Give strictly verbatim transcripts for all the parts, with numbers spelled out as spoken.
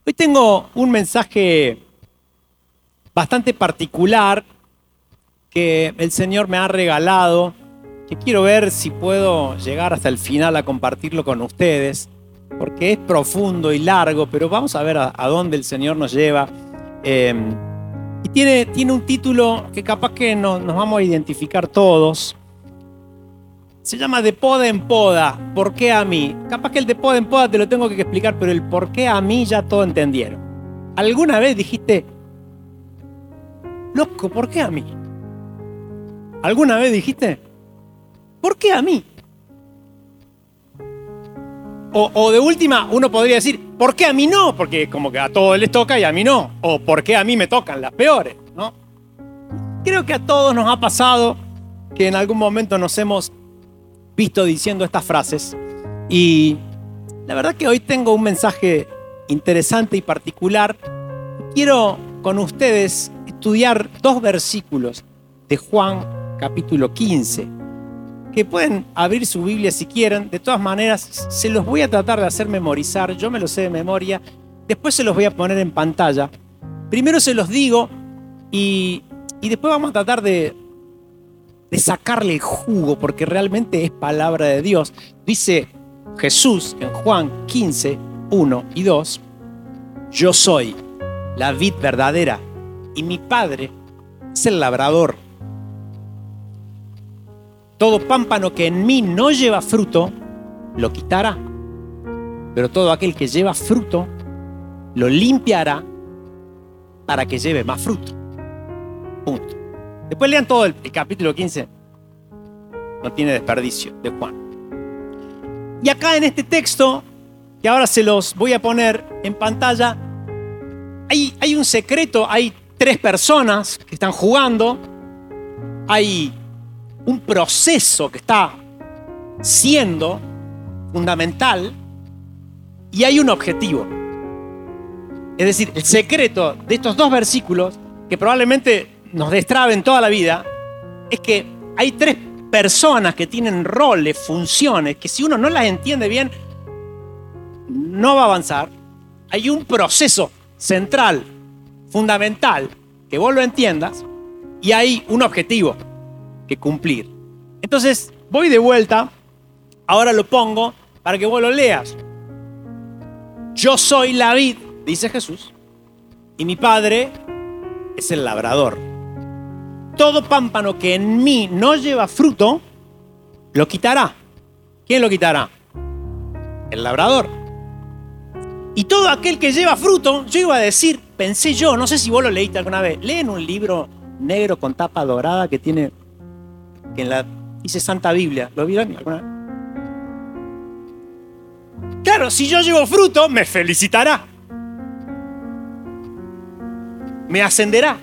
Hoy tengo un mensaje bastante particular que el Señor me ha regalado, que quiero ver si puedo llegar hasta el final a compartirlo con ustedes, porque es profundo y largo, pero vamos a ver a, a dónde el Señor nos lleva. Eh, y tiene, tiene un título que capaz que no, nos vamos a identificar todos. Se llama De poda en poda, ¿por qué a mí? Capaz que el de poda en poda te lo tengo que explicar, pero el por qué a mí ya todo entendieron. ¿Alguna vez dijiste, loco, ¿por qué a mí? ¿Alguna vez dijiste, ¿por qué a mí? O, o de última, uno podría decir, ¿por qué a mí no? Porque como que a todos les toca y a mí no. O ¿por qué a mí me tocan las peores? ¿No? Creo que a todos nos ha pasado que en algún momento nos hemos visto diciendo estas frases. Y la verdad que hoy tengo un mensaje interesante y particular. Quiero con ustedes estudiar dos versículos de Juan capítulo quince, que pueden abrir su Biblia si quieren. De todas maneras, se los voy a tratar de hacer memorizar. Yo me lo sé de memoria. Después se los voy a poner en pantalla. Primero se los digo y, y después vamos a tratar de, de sacarle el jugo, porque realmente es palabra de Dios. Dice Jesús en Juan quince, uno y dos, yo soy la vid verdadera y mi Padre es el labrador. Todo pámpano que en mí no lleva fruto, lo quitará. Pero todo aquel que lleva fruto, lo limpiará para que lleve más fruto. Punto. Después lean todo el, el capítulo quince. No tiene desperdicio de Juan. Y acá en este texto, que ahora se los voy a poner en pantalla, hay, hay un secreto, hay tres personas que están jugando, hay un proceso que está siendo fundamental y hay un objetivo. Es decir, el secreto de estos dos versículos, que probablemente nos destraben toda la vida, es que hay tres personas que tienen roles, funciones, que si uno no las entiende bien, no va a avanzar. Hay un proceso central, fundamental, que vos lo entiendas, y hay un objetivo que cumplir. Entonces, voy de vuelta, ahora lo pongo para que vos lo leas. Yo soy la vid, dice Jesús, y mi Padre es el labrador. Todo pámpano que en mí no lleva fruto, lo quitará. ¿Quién lo quitará? El labrador. Y todo aquel que lleva fruto, yo iba a decir, pensé yo, no sé si vos lo leíste alguna vez, leen un libro negro con tapa dorada que tiene, que en la dice Santa Biblia, ¿lo vieron alguna vez? Claro, si yo llevo fruto, me felicitará. Me ascenderá.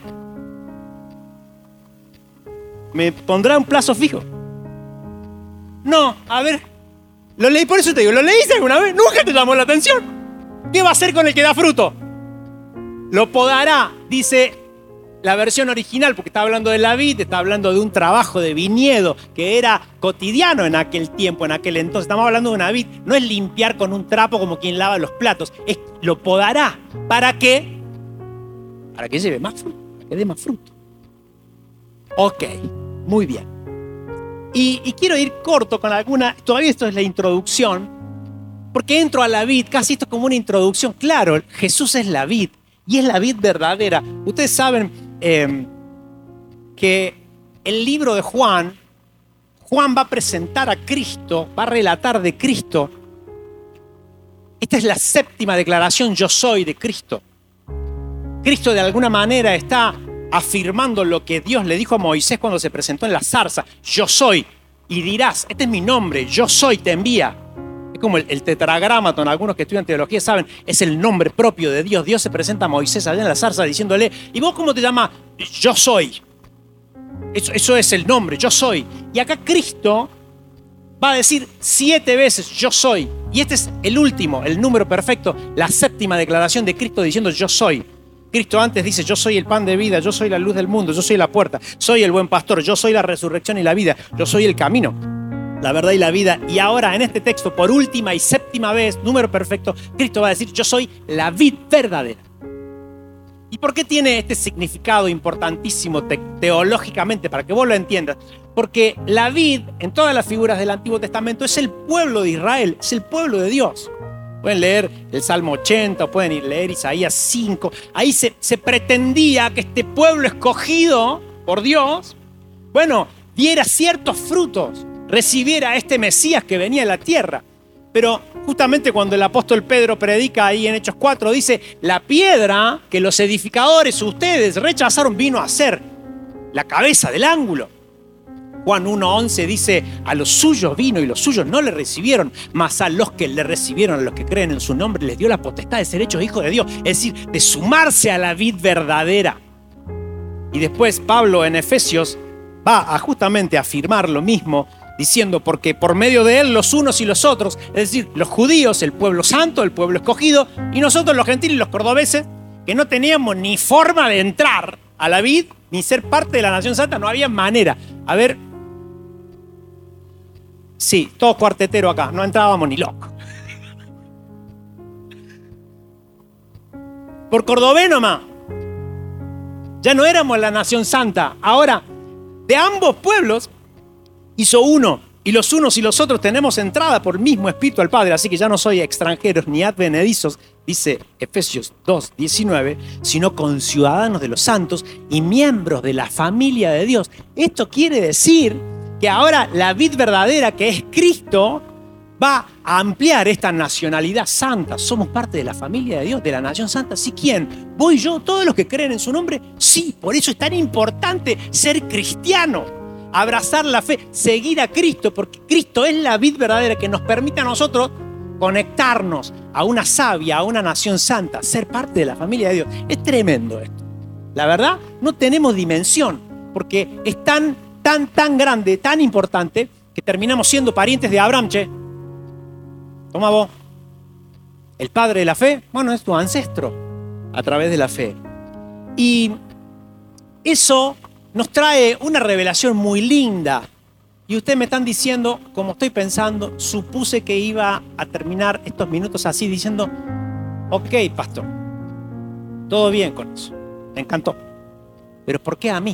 Me pondrá un plazo fijo. No, a ver, lo leí, por eso te digo, ¿lo leíste alguna vez? Nunca te llamó la atención. ¿Qué va a hacer con el que da fruto? Lo podará, dice la versión original, porque está hablando de la vid, está hablando de un trabajo de viñedo que era cotidiano en aquel tiempo, en aquel entonces. Estamos hablando de una vid, no es limpiar con un trapo como quien lava los platos, es lo podará. ¿Para qué? Para que lleve más fruto, para que dé más fruto. Ok, muy bien. Y, y quiero ir corto con alguna, todavía esto es la introducción, porque entro a la vid, casi esto es como una introducción. Claro, Jesús es la vid y es la vid verdadera. Ustedes saben eh, que el libro de Juan, Juan va a presentar a Cristo, va a relatar de Cristo. Esta es la séptima declaración, yo soy de Cristo. Cristo de alguna manera está afirmando lo que Dios le dijo a Moisés cuando se presentó en la zarza. Yo soy, y dirás, este es mi nombre, yo soy, te envía. Es como el, el tetragramaton, algunos que estudian teología saben, es el nombre propio de Dios. Dios se presenta a Moisés allá en la zarza diciéndole, ¿y vos cómo te llamas? Yo soy. Eso, eso es el nombre, yo soy. Y acá Cristo va a decir siete veces, yo soy. Y este es el último, el número perfecto, la séptima declaración de Cristo diciendo, yo soy. Cristo antes dice, yo soy el pan de vida, yo soy la luz del mundo, yo soy la puerta, soy el buen pastor, yo soy la resurrección y la vida, yo soy el camino. la verdad y la vida. Y ahora en este texto, por última y séptima vez, número perfecto, Cristo va a decir, yo soy la vid verdadera. ¿Y por qué tiene este significado importantísimo te- teológicamente? Para que vos lo entiendas. Porque la vid, en todas las figuras del Antiguo Testamento, es el pueblo de Israel, es el pueblo de Dios. Pueden leer el Salmo ochenta, o pueden ir leer Isaías cinco. Ahí se, se pretendía que este pueblo escogido por Dios, bueno, diera ciertos frutos, recibiera a este Mesías que venía a la tierra. Pero justamente cuando el apóstol Pedro predica ahí en Hechos cuatro, dice, la piedra que los edificadores, ustedes, rechazaron vino a ser la cabeza del ángulo. Juan uno once dice, a los suyos vino y los suyos no le recibieron, mas a los que le recibieron, a los que creen en su nombre, les dio la potestad de ser hechos hijos de Dios, es decir, de sumarse a la vid verdadera. Y después Pablo en Efesios va a justamente afirmar lo mismo, diciendo, porque por medio de él los unos y los otros, es decir, los judíos, el pueblo santo, el pueblo escogido, y nosotros los gentiles y los cordobeses, que no teníamos ni forma de entrar a la vid, ni ser parte de la nación santa, no había manera. A ver, sí, todo cuartetero acá, no entrábamos ni loco. Por cordobés nomás. Ya no éramos la nación santa. Ahora, de ambos pueblos hizo uno, y los unos y los otros tenemos entrada por el mismo Espíritu al Padre, así que ya no soy extranjeros ni advenedizos, dice Efesios dos diecinueve, sino conciudadanos de los santos y miembros de la familia de Dios. Esto quiere decir que ahora la vid verdadera, que es Cristo, va a ampliar esta nacionalidad santa. Somos parte de la familia de Dios, de la nación santa. ¿Sí quién? ¿Voy yo? ¿Todos los que creen en su nombre? Sí, por eso es tan importante ser cristiano, abrazar la fe, seguir a Cristo, porque Cristo es la vid verdadera que nos permite a nosotros conectarnos a una savia, a una nación santa, ser parte de la familia de Dios. Es tremendo esto. La verdad, no tenemos dimensión, porque es tan, tan, tan grande, tan importante, que terminamos siendo parientes de Abraham, che. Toma vos. El padre de la fe, bueno, es tu ancestro a través de la fe. Y eso nos trae una revelación muy linda. Y ustedes me están diciendo, como estoy pensando, supuse que iba a terminar estos minutos así, diciendo, ok, pastor, todo bien con eso, me encantó. Pero ¿por qué a mí?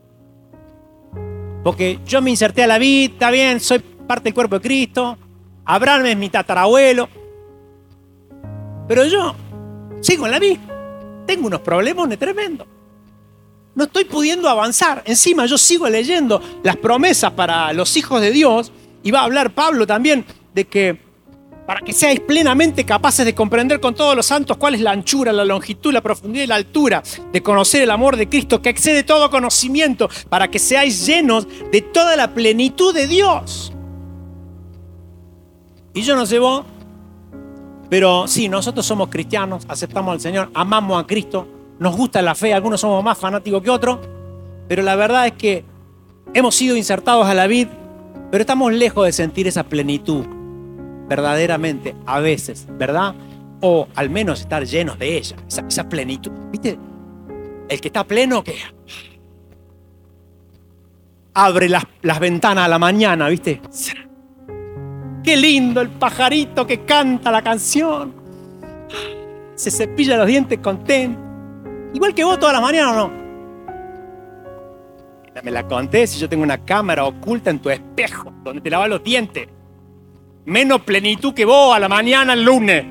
Porque yo me inserté a la vida, está bien, soy parte del cuerpo de Cristo, Abraham es mi tatarabuelo, pero yo sigo en la vida, tengo unos problemas tremendos. No estoy pudiendo avanzar. Encima yo sigo leyendo las promesas para los hijos de Dios, y va a hablar Pablo también de que para que seáis plenamente capaces de comprender con todos los santos cuál es la anchura, la longitud, la profundidad y la altura, de conocer el amor de Cristo que excede todo conocimiento, para que seáis llenos de toda la plenitud de Dios. Y yo no sé vos, pero sí, nosotros somos cristianos, aceptamos al Señor, amamos a Cristo, nos gusta la fe, algunos somos más fanáticos que otros, pero la verdad es que hemos sido insertados a la vid, pero estamos lejos de sentir esa plenitud verdaderamente, a veces, ¿verdad? O al menos estar llenos de ella, esa, esa plenitud. ¿Viste? El que está pleno, ¿qué? Abre las, las ventanas a la mañana, ¿viste? Qué lindo el pajarito que canta la canción. Se cepilla los dientes contento. Igual que vos todas las mañanas, ¿o no? Me la conté si yo tengo una cámara oculta en tu espejo, donde te lavas los dientes. Menos plenitud que vos a la mañana el lunes.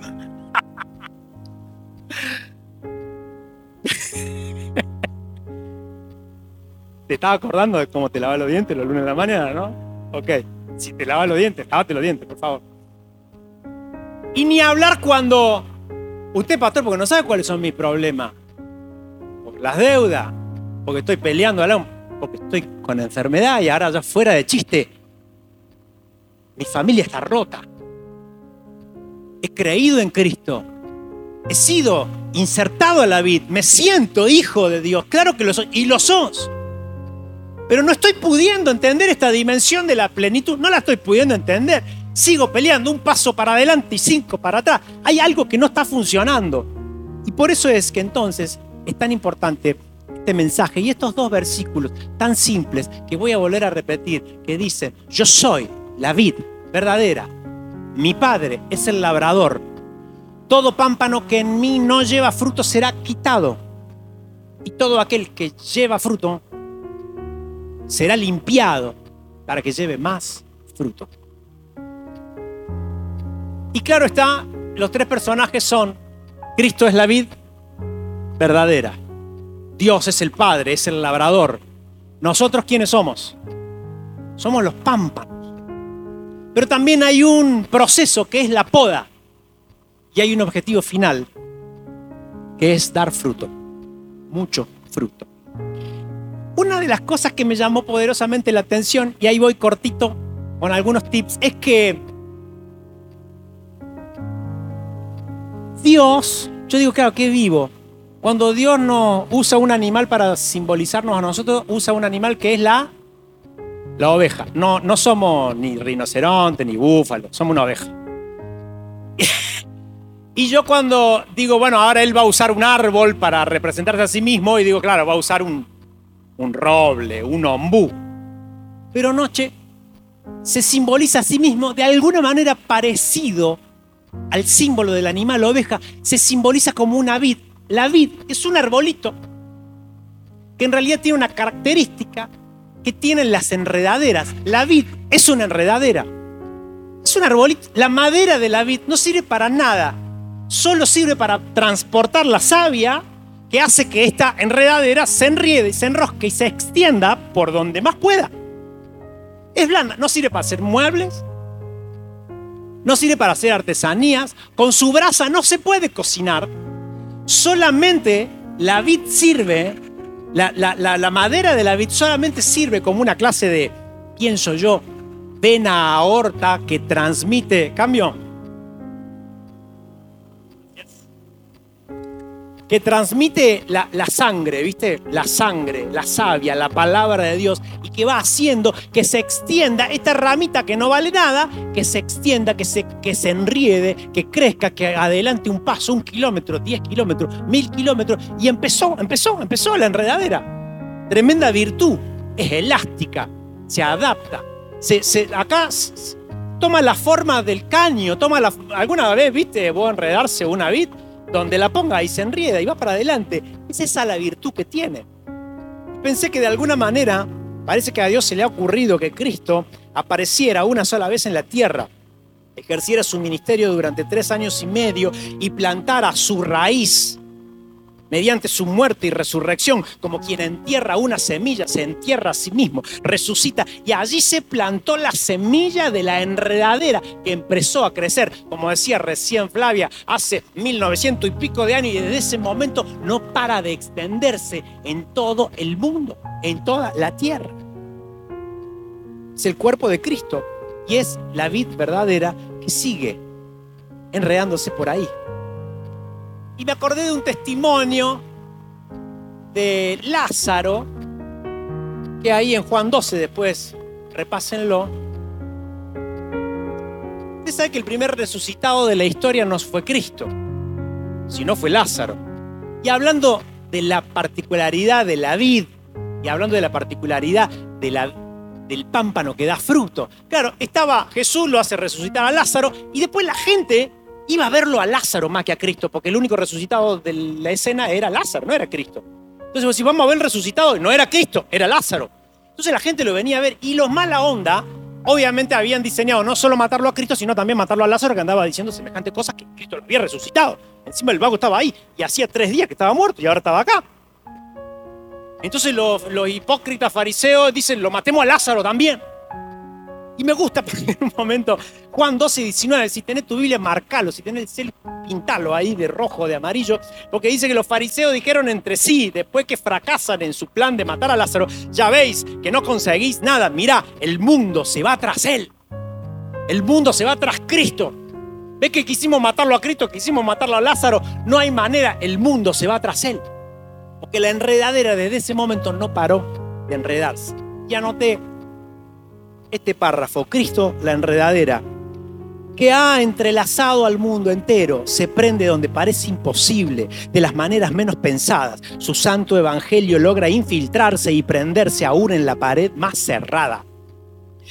¿Te estaba acordando de cómo te lavas los dientes los lunes de la mañana, no? Ok. Si te lavas los dientes, lávate los dientes, por favor. Y ni hablar cuando usted, pastor, porque no sabe cuáles son mis problemas. Por las deudas, porque estoy peleando, porque estoy con enfermedad y ahora ya fuera de chiste, mi familia está rota. He creído en Cristo. He sido insertado a la vid. Me siento hijo de Dios. Claro que lo soy. Y lo sos. Pero no estoy pudiendo entender esta dimensión de la plenitud. No la estoy pudiendo entender. Sigo peleando un paso para adelante y cinco para atrás. Hay algo que no está funcionando. Y por eso es que entonces es tan importante este mensaje y estos dos versículos tan simples que voy a volver a repetir, que dicen, yo soy la vid verdadera. Mi Padre es el labrador. Todo pámpano que en mí no lleva fruto será quitado. Y todo aquel que lleva fruto será limpiado para que lleve más fruto. Y claro está, los tres personajes son: Cristo es la vid verdadera, Dios es el Padre, es el labrador. ¿Nosotros quiénes somos? Somos los pámpanos. Pero también hay un proceso que es la poda. Y hay un objetivo final, que es dar fruto. Mucho fruto. Una de las cosas que me llamó poderosamente la atención, y ahí voy cortito con algunos tips, es que Dios, yo digo, claro, que vivo. Cuando Dios no usa un animal para simbolizarnos a nosotros, usa un animal que es la, la oveja. No, no somos ni rinoceronte ni búfalo, somos una oveja. Y yo cuando digo, bueno, ahora él va a usar un árbol para representarse a sí mismo, y digo, claro, va a usar un, un roble, un ombú. Pero Noche se simboliza a sí mismo de alguna manera parecido al símbolo del animal oveja. Se simboliza como una vid. La vid es un arbolito que en realidad tiene una característica que tienen las enredaderas. La vid es una enredadera. Es un arbolito. La madera de la vid no sirve para nada. Solo sirve para transportar la savia que hace que esta enredadera se enriede, se enrosque y se extienda por donde más pueda. Es blanda, no sirve para hacer muebles, no sirve para hacer artesanías. Con su brasa no se puede cocinar. Solamente la vid sirve, la, la, la, la madera de la vid solamente sirve como una clase de, pienso yo, vena aorta que transmite, cambio, que transmite la, la sangre, ¿viste? La sangre, la savia, la palabra de Dios, y que va haciendo que se extienda esta ramita que no vale nada, que se extienda, que se, que se enriede, que crezca, que adelante un paso, un kilómetro, diez kilómetros, mil kilómetros, y empezó, empezó, empezó la enredadera. Tremenda virtud, es elástica, se adapta, se, se, acá se, toma la forma del caño, toma la, ¿alguna vez viste vos enredarse una vid? Donde la ponga y se enrieda y va para adelante. Es esa la virtud que tiene. Pensé que de alguna manera, parece que a Dios se le ha ocurrido que Cristo apareciera una sola vez en la tierra, ejerciera su ministerio durante tres años y medio y plantara su raíz mediante su muerte y resurrección, como quien entierra una semilla, se entierra a sí mismo, resucita, y allí se plantó la semilla de la enredadera que empezó a crecer, como decía recién Flavia, hace mil novecientos y pico de años, y desde ese momento no para de extenderse en todo el mundo, en toda la tierra. Es el cuerpo de Cristo y es la vid verdadera que sigue enredándose por ahí. Y me acordé de un testimonio de Lázaro, que ahí en Juan doce, después repásenlo. Usted sabe que el primer resucitado de la historia no fue Cristo, sino fue Lázaro. Y hablando de la particularidad de la vid, y hablando de la particularidad de la, del pámpano que da fruto, claro, estaba Jesús, lo hace resucitar a Lázaro, y después la gente iba a verlo a Lázaro más que a Cristo, porque el único resucitado de la escena era Lázaro, no era Cristo. Entonces, si vamos a ver el resucitado, no era Cristo, era Lázaro. Entonces la gente lo venía a ver, y los mala onda, obviamente habían diseñado no solo matarlo a Cristo, sino también matarlo a Lázaro, que andaba diciendo semejantes cosas que Cristo lo había resucitado. Encima el vago estaba ahí, y hacía tres días que estaba muerto, y ahora estaba acá. Entonces los, los hipócritas fariseos dicen, lo matemos a Lázaro también. Y me gusta porque en un momento, Juan doce, diecinueve, si tenés tu Biblia, marcalo, si tenés el cel, pintalo ahí de rojo, de amarillo, porque dice que los fariseos dijeron entre sí, después que fracasan en su plan de matar a Lázaro, ya veis que no conseguís nada, mirá, el mundo se va tras él, el mundo se va tras Cristo. ¿Ves que quisimos matarlo a Cristo, quisimos matarlo a Lázaro? No hay manera, el mundo se va tras él, porque la enredadera desde ese momento no paró de enredarse. Y anoté este párrafo: Cristo, la enredadera, que ha entrelazado al mundo entero, se prende donde parece imposible, de las maneras menos pensadas. Su santo evangelio logra infiltrarse y prenderse aún en la pared más cerrada.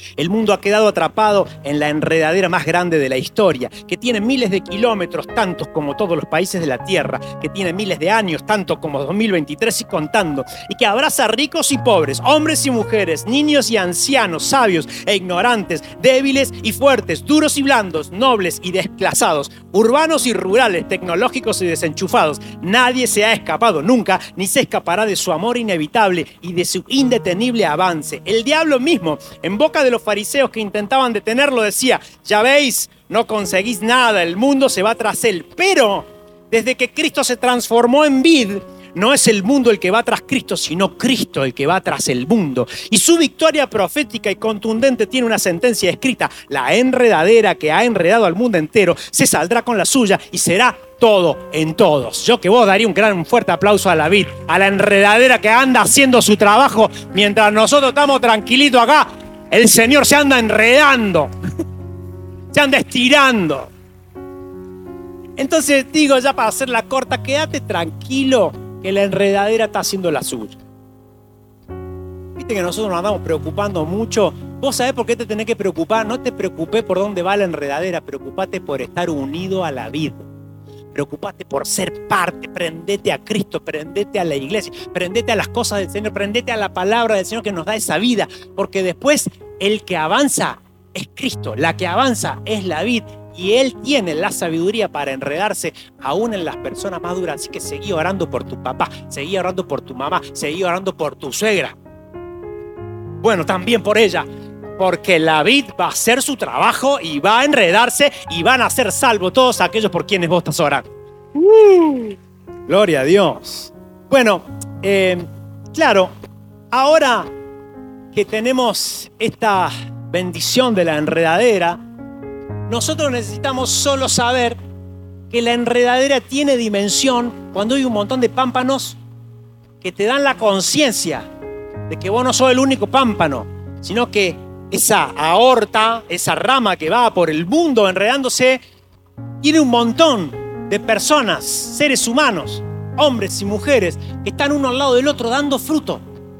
El mundo ha quedado atrapado en la enredadera más grande de la historia, que tiene miles de kilómetros, tantos como todos los países de la Tierra, que tiene miles de años, tanto como dos mil veintitrés y contando, y que abraza ricos y pobres, hombres y mujeres, niños y ancianos, sabios e ignorantes, débiles y fuertes, duros y blandos, nobles y desplazados, urbanos y rurales, tecnológicos y desenchufados. Nadie se ha escapado nunca, ni se escapará de su amor inevitable y de su indetenible avance. El diablo mismo, en boca de los fariseos que intentaban detenerlo, decía: ya veis, no conseguís nada, el mundo se va tras él. Pero desde que Cristo se transformó en vid, no es el mundo el que va tras Cristo, sino Cristo el que va tras el mundo. Y su victoria profética y contundente tiene una sentencia escrita: la enredadera que ha enredado al mundo entero se saldrá con la suya y será todo en todos. Yo que vos daría un gran un fuerte aplauso a la vid, a la enredadera que anda haciendo su trabajo mientras nosotros estamos tranquilitos acá. El Señor se anda enredando, se anda estirando. Entonces digo, ya para hacerla corta, quédate tranquilo que la enredadera está haciendo la suya. Viste que nosotros nos andamos preocupando mucho. ¿Vos sabés por qué te tenés que preocupar? No te preocupes por dónde va la enredadera, preocupate por estar unido a la vid. Preocupate por ser parte, prendete a Cristo, prendete a la iglesia, prendete a las cosas del Señor, prendete a la palabra del Señor que nos da esa vida, porque después el que avanza es Cristo, la que avanza es la vid, y Él tiene la sabiduría para enredarse aún en las personas más duras. Así que seguí orando por tu papá, seguí orando por tu mamá, seguí orando por tu suegra. Bueno, también por ella, porque la vid va a hacer su trabajo y va a enredarse y van a ser salvos todos aquellos por quienes vos estás orando. Uh, gloria a Dios. Bueno, eh, claro, ahora que tenemos esta bendición de la enredadera, nosotros necesitamos solo saber que la enredadera tiene dimensión cuando hay un montón de pámpanos que te dan la conciencia de que vos no sos el único pámpano, sino que esa aorta, esa rama que va por el mundo enredándose, tiene un montón de personas, seres humanos, hombres y mujeres, que están uno al lado del otro dando fruto,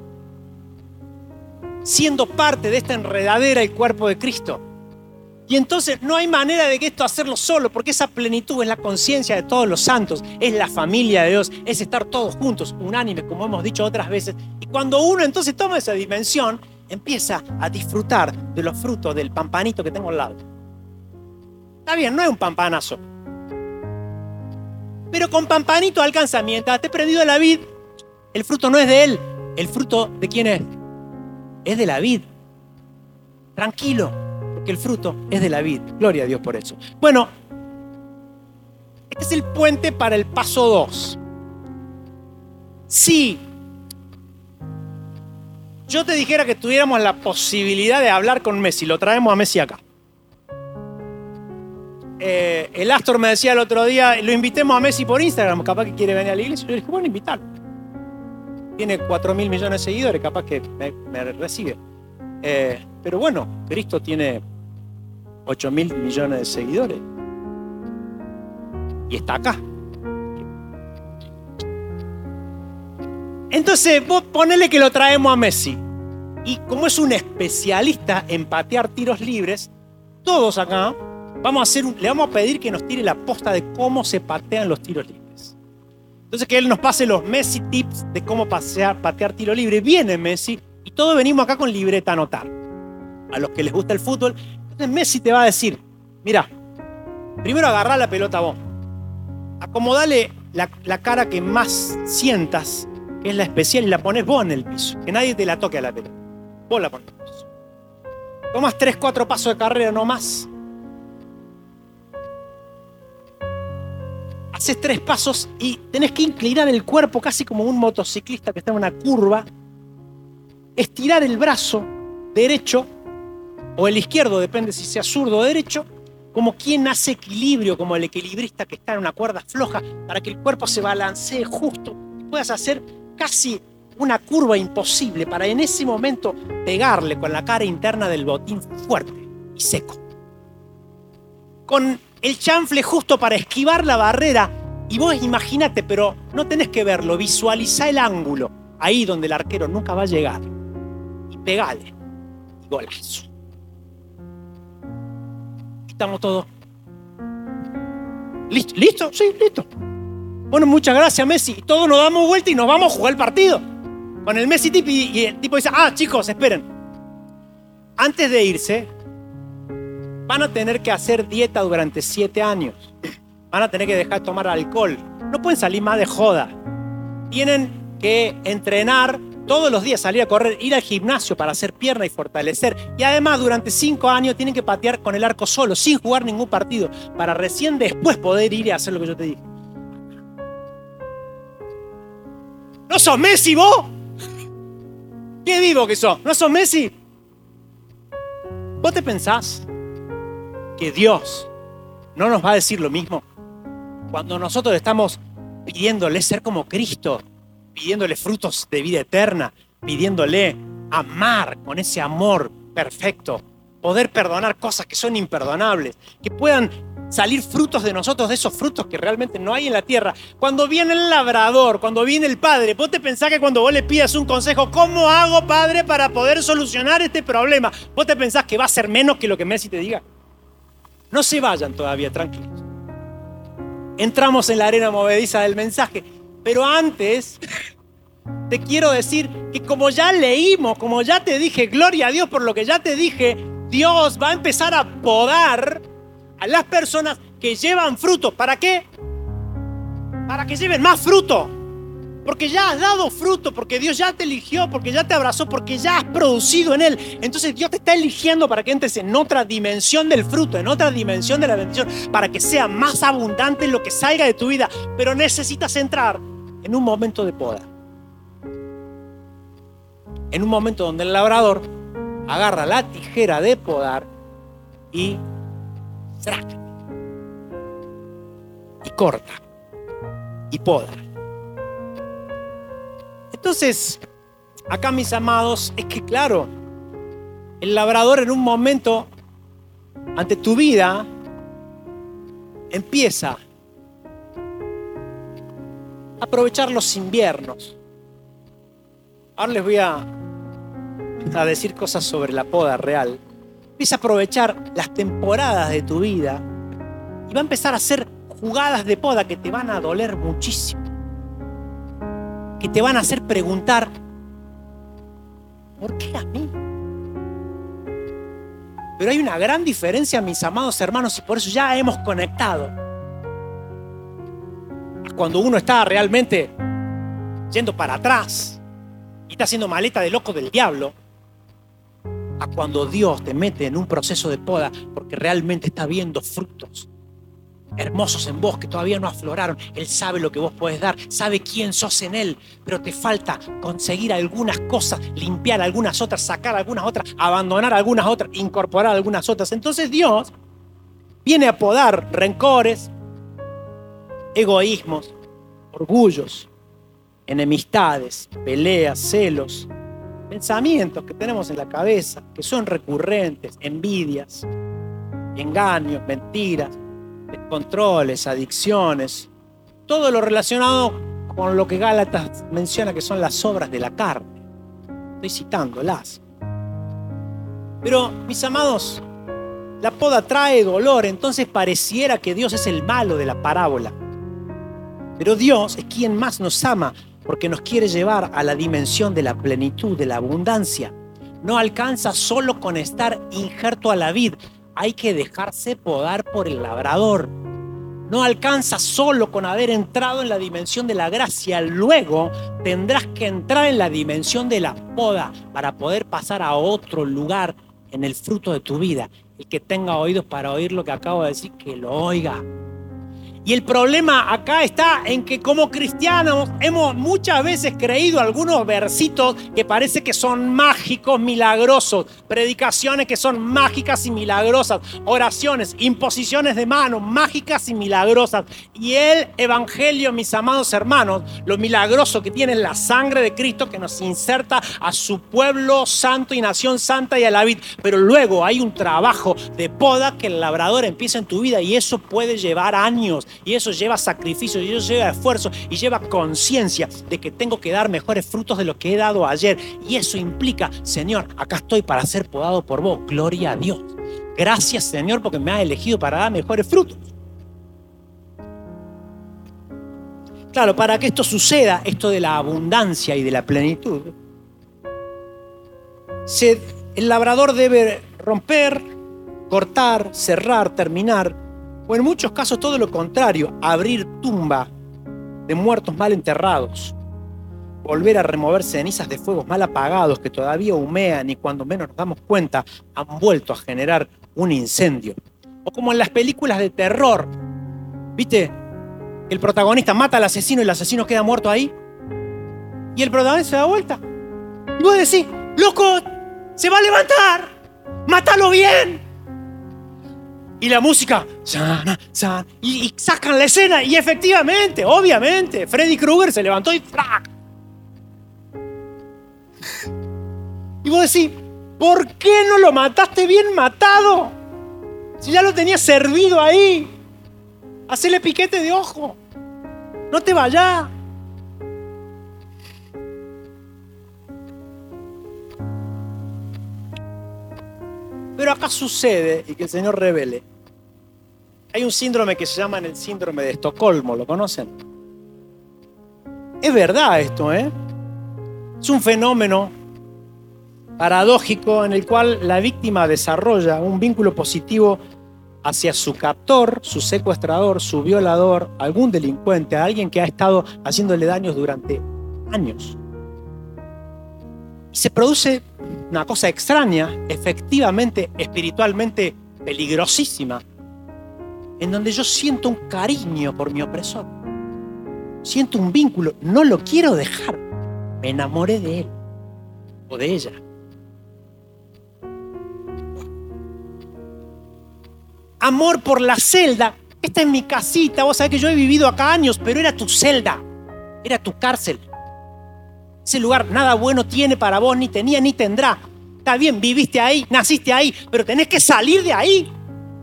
siendo parte de esta enredadera, el cuerpo de Cristo. Y entonces no hay manera de que esto hacerlo solo, porque esa plenitud es la conciencia de todos los santos, es la familia de Dios, es estar todos juntos, unánimes, como hemos dicho otras veces. Y cuando uno entonces toma esa dimensión, empieza a disfrutar de los frutos del pampanito que tengo al lado. Está bien, no es un pampanazo, pero con pampanito alcanza. Mientras esté prendido a la vid, el fruto no es de él. ¿El fruto de quién es? Es de la vid. Tranquilo, porque el fruto es de la vid. Gloria a Dios por eso. Bueno, este es el puente para el paso dos. Si yo te dijera que tuviéramos la posibilidad de hablar con Messi, lo traemos a Messi acá. Eh, el Astor me decía el otro día, lo invitemos a Messi por Instagram, capaz que quiere venir a la iglesia. Yo le dije, bueno, invitarlo. Tiene cuatro mil millones de seguidores, capaz que me, me recibe. Eh, pero bueno, Cristo tiene ocho mil millones de seguidores. Y está acá. Entonces, vos ponele que lo traemos a Messi. Y como es un especialista en patear tiros libres, todos acá vamos a hacer un, le vamos a pedir que nos tire la posta de cómo se patean los tiros libres. Entonces, que él nos pase los Messi tips de cómo pasear, patear tiro libre. Viene Messi y todos venimos acá con libreta a anotar. A los que les gusta el fútbol. Entonces, Messi te va a decir, mira, primero agarrá la pelota vos. Acomodale la, la cara que más sientas, que es la especial, y la pones vos en el piso. Que nadie te la toque a la pelota. Vos la pones en el piso. Tomás tres, cuatro pasos de carrera, no más. Haces tres pasos y tenés que inclinar el cuerpo casi como un motociclista que está en una curva. Estirar el brazo derecho o el izquierdo, depende si sea zurdo o derecho, como quien hace equilibrio, como el equilibrista que está en una cuerda floja, para que el cuerpo se balancee justo y puedas hacer casi una curva imposible para en ese momento pegarle con la cara interna del botín fuerte y seco. Con el chanfle justo para esquivar la barrera, y vos imagínate, pero no tenés que verlo, visualizá el ángulo, ahí donde el arquero nunca va a llegar, y pegale, y golazo. Estamos todos. ¿Listo? ¿Listo? Sí, listo. Bueno, muchas gracias, Messi. Y todos nos damos vuelta y nos vamos a jugar el partido. Con el Messi tip y, y el tipo dice, ah, chicos, esperen. Antes de irse, van a tener que hacer dieta durante siete años. Van a tener que dejar de tomar alcohol. No pueden salir más de joda. Tienen que entrenar todos los días, salir a correr, ir al gimnasio para hacer pierna y fortalecer. Y además, durante cinco años tienen que patear con el arco solo, sin jugar ningún partido, para recién después poder ir y hacer lo que yo te dije. ¿No sos Messi vos? ¿Qué vivo que sos? ¿No sos Messi? ¿Vos te pensás que Dios no nos va a decir lo mismo? Cuando nosotros estamos pidiéndole ser como Cristo, pidiéndole frutos de vida eterna, pidiéndole amar con ese amor perfecto, poder perdonar cosas que son imperdonables, que puedan salir frutos de nosotros, de esos frutos que realmente no hay en la tierra. Cuando viene el labrador, cuando viene el padre, vos te pensás que cuando vos le pidas un consejo, ¿cómo hago, padre, para poder solucionar este problema? Vos te pensás que va a ser menos que lo que Messi te diga. No se vayan todavía, tranquilos. Entramos en la arena movediza del mensaje, pero antes te quiero decir que como ya leímos, como ya te dije, gloria a Dios por lo que ya te dije, Dios va a empezar a podar a las personas que llevan fruto. ¿Para qué? Para que lleven más fruto. Porque ya has dado fruto, porque Dios ya te eligió, porque ya te abrazó, porque ya has producido en Él. Entonces Dios te está eligiendo para que entres en otra dimensión del fruto, en otra dimensión de la bendición, para que sea más abundante lo que salga de tu vida. Pero necesitas entrar en un momento de poda. En un momento donde el labrador agarra la tijera de podar y y corta y poda. Entonces, acá, mis amados, es que claro, el labrador en un momento ante tu vida empieza a aprovechar los inviernos. Ahora les voy a, a decir cosas sobre la poda real. Empieza a aprovechar las temporadas de tu vida y va a empezar a hacer jugadas de poda que te van a doler muchísimo, que te van a hacer preguntar, ¿por qué a mí? Pero hay una gran diferencia, mis amados hermanos, y por eso ya hemos conectado. Cuando uno está realmente yendo para atrás y está haciendo maleta de loco del diablo, a cuando Dios te mete en un proceso de poda porque realmente está viendo frutos hermosos en vos que todavía no afloraron. Él sabe lo que vos podés dar, sabe quién sos en Él, pero te falta conseguir algunas cosas, limpiar algunas otras, sacar algunas otras, abandonar algunas otras, incorporar algunas otras. Entonces Dios viene a podar rencores, egoísmos, orgullos, enemistades, peleas, celos, pensamientos que tenemos en la cabeza, que son recurrentes, envidias, engaños, mentiras, descontroles, adicciones, todo lo relacionado con lo que Gálatas menciona que son las obras de la carne. Estoy citándolas. Pero, mis amados, la poda trae dolor, entonces pareciera que Dios es el malo de la parábola. Pero Dios es quien más nos ama, porque nos quiere llevar a la dimensión de la plenitud, de la abundancia. No alcanza solo con estar injerto a la vid, hay que dejarse podar por el labrador. No alcanza solo con haber entrado en la dimensión de la gracia, luego tendrás que entrar en la dimensión de la poda para poder pasar a otro lugar en el fruto de tu vida. El que tenga oídos para oír lo que acabo de decir, que lo oiga. Y el problema acá está en que como cristianos hemos muchas veces creído algunos versitos que parece que son mágicos, milagrosos, predicaciones que son mágicas y milagrosas, oraciones, imposiciones de manos mágicas y milagrosas. Y el evangelio, mis amados hermanos, lo milagroso que tiene la sangre de Cristo que nos inserta a su pueblo santo y nación santa y a la vid. Pero luego hay un trabajo de poda que el labrador empieza en tu vida y eso puede llevar años. Y eso lleva sacrificio, y eso lleva esfuerzo, y lleva conciencia de que tengo que dar mejores frutos de lo que he dado ayer. Y eso implica, Señor, acá estoy para ser podado por vos, gloria a Dios. Gracias, Señor, porque me has elegido para dar mejores frutos. Claro, para que esto suceda, esto de la abundancia y de la plenitud, se, el labrador debe romper, cortar, cerrar, terminar, o en muchos casos todo lo contrario, abrir tumba de muertos mal enterrados, volver a remover cenizas de fuegos mal apagados que todavía humean y cuando menos nos damos cuenta han vuelto a generar un incendio. O como en las películas de terror, ¿viste? El protagonista mata al asesino y el asesino queda muerto ahí. Y el protagonista se da vuelta. Y vos decís, loco, se va a levantar. Mátalo bien. Y la música, sana, sana, y, y sacan la escena. Y efectivamente, obviamente, Freddy Krueger se levantó y ¡frac! Y vos decís, ¿por qué no lo mataste bien matado? Si ya lo tenías servido ahí. Hacele piquete de ojo. No te vayas. Pero acá sucede, y que el Señor revele, hay un síndrome que se llama el síndrome de Estocolmo, ¿lo conocen? Es verdad esto, ¿eh? Es un fenómeno paradójico en el cual la víctima desarrolla un vínculo positivo hacia su captor, su secuestrador, su violador, algún delincuente, a alguien que ha estado haciéndole daños durante años. Y se produce una cosa extraña, efectivamente, espiritualmente peligrosísima, en donde yo siento un cariño por mi opresor. Siento un vínculo, no lo quiero dejar. Me enamoré de él o de ella. Amor por la celda. Esta es mi casita. Vos sabés que yo he vivido acá años, pero era tu celda. Era tu cárcel. Ese lugar nada bueno tiene para vos, ni tenía ni tendrá. Está bien, viviste ahí, naciste ahí, pero tenés que salir de ahí.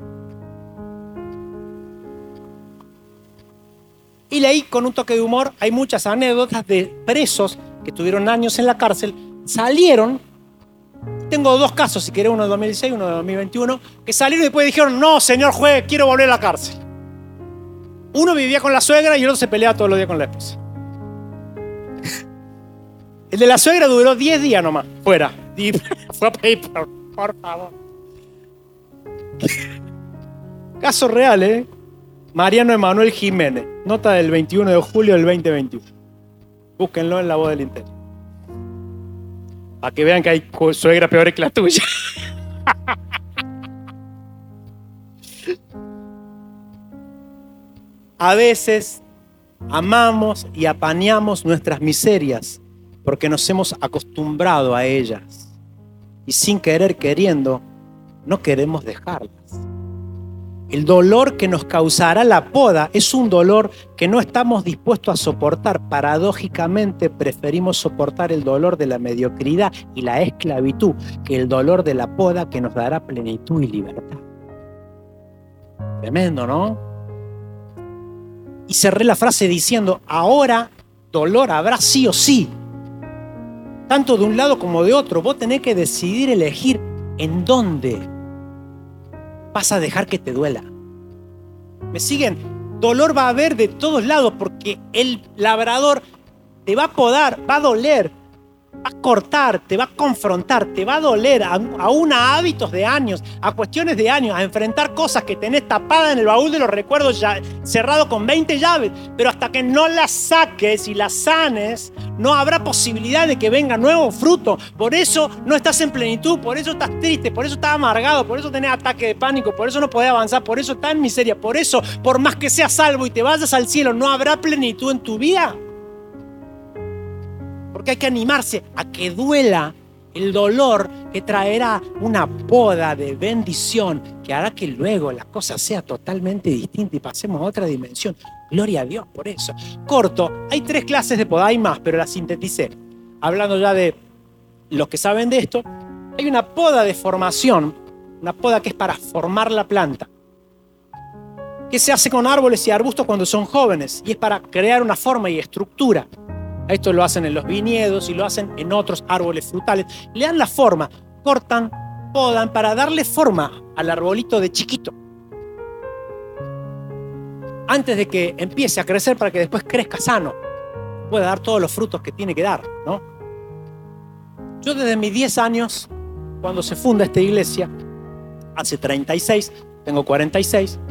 Y leí con un toque de humor, hay muchas anécdotas de presos que tuvieron años en la cárcel, salieron. Tengo dos casos, si querés, uno de dos mil dieciséis, uno de dos mil veintiuno, que salieron y después dijeron, no, señor juez, quiero volver a la cárcel. Uno vivía con la suegra y el otro se peleaba todos los días con la esposa. El de la suegra duró diez días nomás, fuera. Y fue a pedir, por favor. Caso real, ¿eh? Mariano Emanuel Jiménez, nota del veintiuno de julio del veinte veintiuno. Búsquenlo en La Voz del Interior. Para que vean que hay suegra peor que la tuya. A veces amamos y apañamos nuestras miserias porque nos hemos acostumbrado a ellas y sin querer queriendo no queremos dejarlas. El dolor que nos causará la poda es un dolor que no estamos dispuestos a soportar. Paradójicamente preferimos soportar el dolor de la mediocridad y la esclavitud que el dolor de la poda que nos dará plenitud y libertad. Tremendo, ¿no? Y cerré la frase diciendo, ahora dolor habrá sí o sí. Tanto de un lado como de otro. Vos tenés que decidir elegir en dónde vas a dejar que te duela. ¿Me siguen? Dolor va a haber de todos lados porque el labrador te va a podar, va a doler, va a cortar, te va a confrontar, te va a doler, aún a hábitos de años, a cuestiones de años, a enfrentar cosas que tenés tapadas en el baúl de los recuerdos ya, cerrado con veinte llaves, pero hasta que no las saques y las sanes, no habrá posibilidad de que venga nuevo fruto. Por eso no estás en plenitud, por eso estás triste, por eso estás amargado, por eso tenés ataque de pánico, por eso no podés avanzar, por eso estás en miseria, por eso, por más que seas salvo y te vayas al cielo, no habrá plenitud en tu vida. Porque hay que animarse a que duela el dolor que traerá una poda de bendición que hará que luego la cosa sea totalmente distinta y pasemos a otra dimensión. Gloria a Dios por eso. Corto, hay tres clases de poda, hay más, pero las sinteticé. Hablando ya de los que saben de esto, hay una poda de formación, una poda que es para formar la planta, que se hace con árboles y arbustos cuando son jóvenes y es para crear una forma y estructura. Esto lo hacen en los viñedos y lo hacen en otros árboles frutales. Le dan la forma, cortan, podan para darle forma al arbolito de chiquito. Antes de que empiece a crecer para que después crezca sano, pueda dar todos los frutos que tiene que dar, ¿no? Yo desde mis diez años, cuando se funda esta iglesia, hace treinta y seis, tengo cuarenta y seis,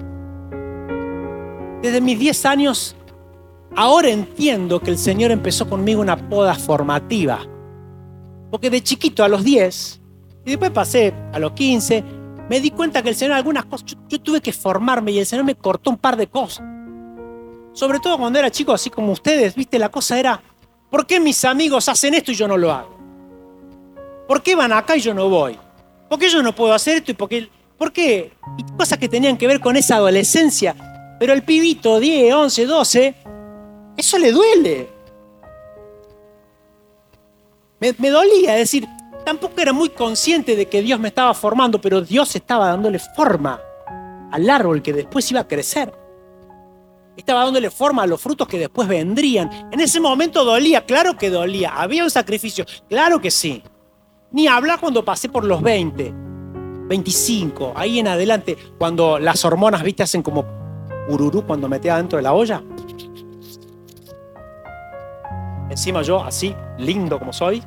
desde mis diez años, ahora entiendo que el Señor empezó conmigo una poda formativa. Porque de chiquito a los diez, y después pasé a los quince, me di cuenta que el Señor algunas cosas, yo, yo tuve que formarme y el Señor me cortó un par de cosas. Sobre todo cuando era chico, así como ustedes, viste, la cosa era, ¿por qué mis amigos hacen esto y yo no lo hago? ¿Por qué van acá y yo no voy? ¿Por qué yo no puedo hacer esto y por qué? ¿Por qué? Y cosas que tenían que ver con esa adolescencia. Pero el pibito, diez, once, doce, eso le duele. Me, me dolía, es decir, tampoco era muy consciente de que Dios me estaba formando, pero Dios estaba dándole forma al árbol que después iba a crecer. Estaba dándole forma a los frutos que después vendrían. En ese momento dolía, claro que dolía. Había un sacrificio, claro que sí. Ni hablar cuando pasé por los veinte, veinticinco, ahí en adelante, cuando las hormonas, viste, hacen como ururú cuando metía dentro de la olla. Encima yo, así, lindo como soy,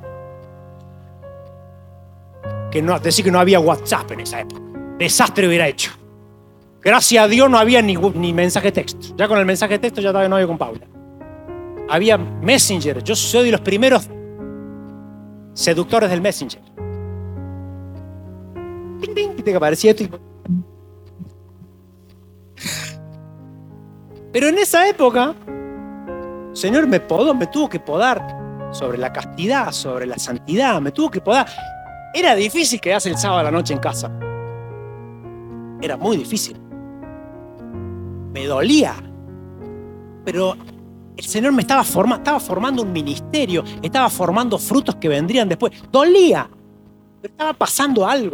que no, decir que no había WhatsApp en esa época. Desastre hubiera hecho. Gracias a Dios no había ni, ni mensaje de texto. Ya con el mensaje de texto ya estaba de novio con Paula. Había Messenger. Yo soy de los primeros seductores del Messenger. Ting, ting, y te aparecía esto. Pero en esa época, el Señor me podó, me tuvo que podar sobre la castidad, sobre la santidad, me tuvo que podar. Era difícil quedarse el sábado a la noche en casa. Era muy difícil. Me dolía. Pero el Señor me estaba formando, estaba formando un ministerio, estaba formando frutos que vendrían después. Dolía, pero estaba pasando algo.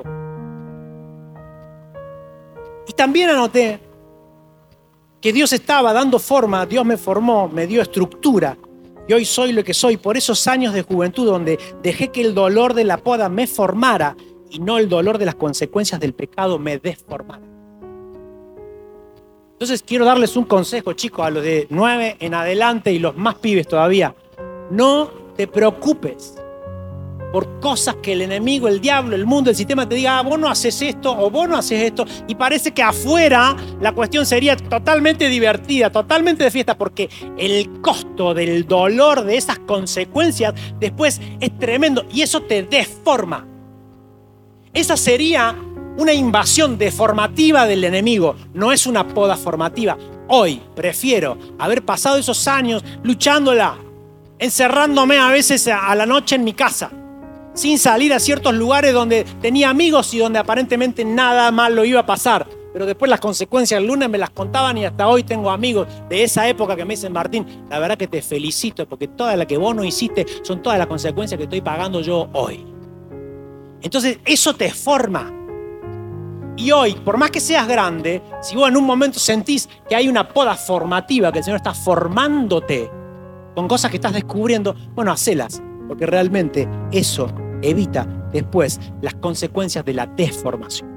Y también anoté que Dios estaba dando forma, Dios me formó, me dio estructura. Y hoy soy lo que soy por esos años de juventud donde dejé que el dolor de la poda me formara y no el dolor de las consecuencias del pecado me deformara. Entonces quiero darles un consejo, chicos, a los de nueve en adelante y los más pibes todavía. No te preocupes por cosas que el enemigo, el diablo, el mundo, el sistema te diga, ah, vos no haces esto o vos no haces esto. Y parece que afuera la cuestión sería totalmente divertida, totalmente de fiesta, porque el costo del dolor de esas consecuencias después es tremendo y eso te deforma. Esa sería una invasión deformativa del enemigo, no es una poda formativa. Hoy prefiero haber pasado esos años luchándola, encerrándome a veces a la noche en mi casa, sin salir a ciertos lugares donde tenía amigos y donde aparentemente nada malo iba a pasar. Pero después las consecuencias el lunes me las contaban y hasta hoy tengo amigos de esa época que me dicen, Martín, la verdad que te felicito porque todas las que vos no hiciste son todas las consecuencias que estoy pagando yo hoy. Entonces eso te forma. Y hoy, por más que seas grande, si vos en un momento sentís que hay una poda formativa, que el Señor está formándote con cosas que estás descubriendo, bueno, hacelas, porque realmente eso evita después las consecuencias de la desformación.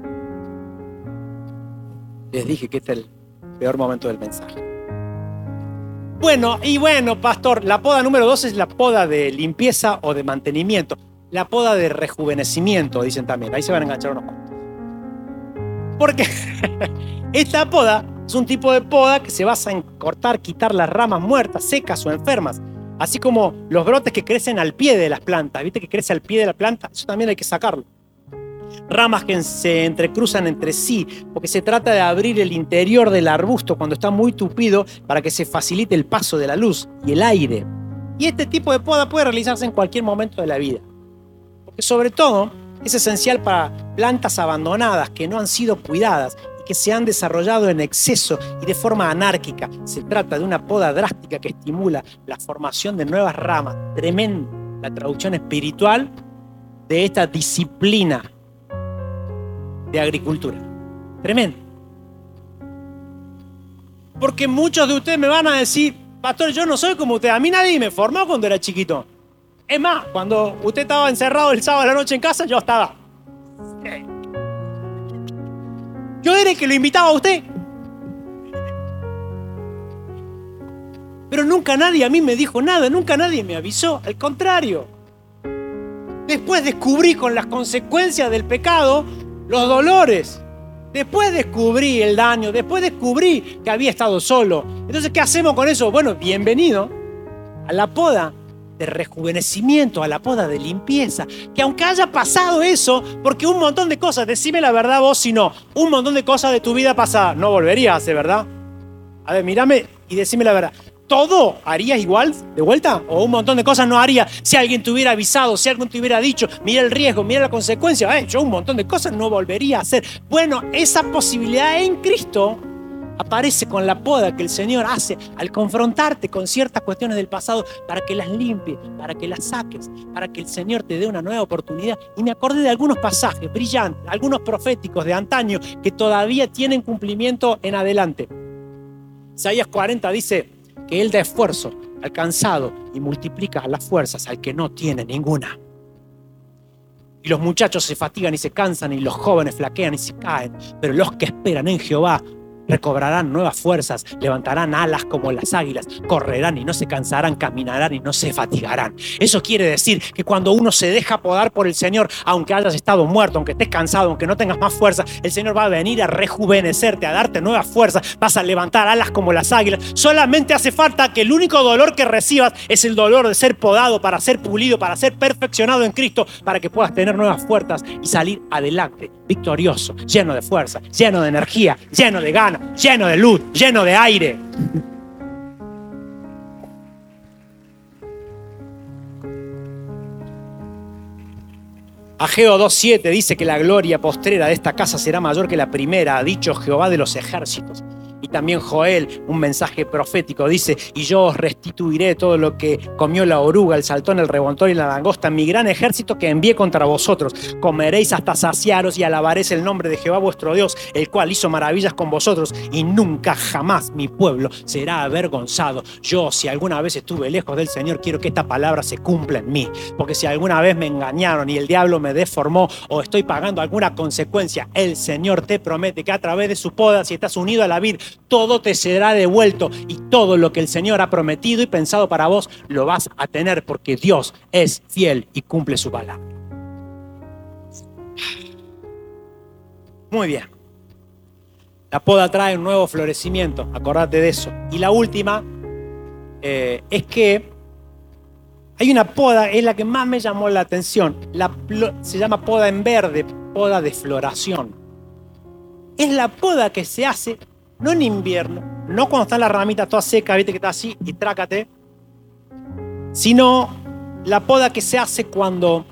Les dije que este es el peor momento del mensaje. Bueno, y bueno, pastor, la poda número dos es la poda de limpieza o de mantenimiento. La poda de rejuvenecimiento, dicen también. Ahí se van a enganchar unos cuantos. Porque esta poda es un tipo de poda que se basa en cortar, quitar las ramas muertas, secas o enfermas. Así como los brotes que crecen al pie de las plantas. ¿Viste que crece al pie de la planta? Eso también hay que sacarlo. Ramas que se entrecruzan entre sí, porque se trata de abrir el interior del arbusto cuando está muy tupido para que se facilite el paso de la luz y el aire. Y este tipo de poda puede realizarse en cualquier momento de la vida. Porque sobre todo es esencial para plantas abandonadas que no han sido cuidadas y que se han desarrollado en exceso y de forma anárquica. Se trata de una poda drástica que estimula la formación de nuevas ramas. Tremenda la traducción espiritual de esta disciplina de agricultura. Tremendo. Porque muchos de ustedes me van a decir, pastor, yo no soy como usted. A mí nadie me formó cuando era chiquito. Es más, cuando usted estaba encerrado el sábado a la noche en casa, yo estaba. Yo era el que lo invitaba a usted. Pero nunca nadie a mí me dijo nada, nunca nadie me avisó. Al contrario. Después descubrí con las consecuencias del pecado los dolores. Después descubrí el daño, después descubrí que había estado solo. Entonces, ¿qué hacemos con eso? Bueno, bienvenido a la poda de rejuvenecimiento, a la poda de limpieza. Que aunque haya pasado eso, porque un montón de cosas, decime la verdad vos si no, un montón de cosas de tu vida pasada no volverías a hacer, ¿verdad? A ver, mírame y decime la verdad. ¿Todo harías igual de vuelta? ¿O un montón de cosas no harías si alguien te hubiera avisado, si alguien te hubiera dicho, mira el riesgo, mira la consecuencia? Eh, yo un montón de cosas no volvería a hacer. Bueno, esa posibilidad en Cristo aparece con la poda que el Señor hace al confrontarte con ciertas cuestiones del pasado para que las limpies, para que las saques, para que el Señor te dé una nueva oportunidad. Y me acordé de algunos pasajes brillantes, algunos proféticos de antaño que todavía tienen cumplimiento en adelante. Isaías cuarenta dice que Él da esfuerzo al cansado y multiplica las fuerzas al que no tiene ninguna. Y los muchachos se fatigan y se cansan y los jóvenes flaquean y se caen, pero los que esperan en Jehová recobrarán nuevas fuerzas, levantarán alas como las águilas, correrán y no se cansarán, caminarán y no se fatigarán. Eso quiere decir que cuando uno se deja podar por el Señor, aunque hayas estado muerto, aunque estés cansado, aunque no tengas más fuerza, el Señor va a venir a rejuvenecerte, a darte nuevas fuerzas, vas a levantar alas como las águilas. Solamente hace falta que el único dolor que recibas es el dolor de ser podado para ser pulido, para ser perfeccionado en Cristo, para que puedas tener nuevas fuerzas y salir adelante, victorioso, lleno de fuerza, lleno de energía, lleno de ganas, lleno de luz, lleno de aire. Ageo dos siete dice que la gloria postrera de esta casa será mayor que la primera, ha dicho Jehová de los ejércitos. Y también Joel, un mensaje profético, dice: y yo os restituiré todo lo que comió la oruga, el saltón, el reventón y la langosta, mi gran ejército que envié contra vosotros. Comeréis hasta saciaros y alabaréis el nombre de Jehová vuestro Dios, el cual hizo maravillas con vosotros, y nunca jamás mi pueblo será avergonzado. Yo, si alguna vez estuve lejos del Señor, quiero que esta palabra se cumpla en mí, porque si alguna vez me engañaron y el diablo me deformó o estoy pagando alguna consecuencia, el Señor te promete que a través de su poda, si estás unido a la vid, todo te será devuelto y todo lo que el Señor ha prometido y pensado para vos lo vas a tener, porque Dios es fiel y cumple su palabra. Muy bien. La poda trae un nuevo florecimiento, acordate de eso. Y la última eh, es que hay una poda, es la que más me llamó la atención. La, se llama poda en verde, poda de floración. Es la poda que se hace no en invierno, no cuando está la ramita toda seca, viste que está así y trácate, sino la poda que se hace cuando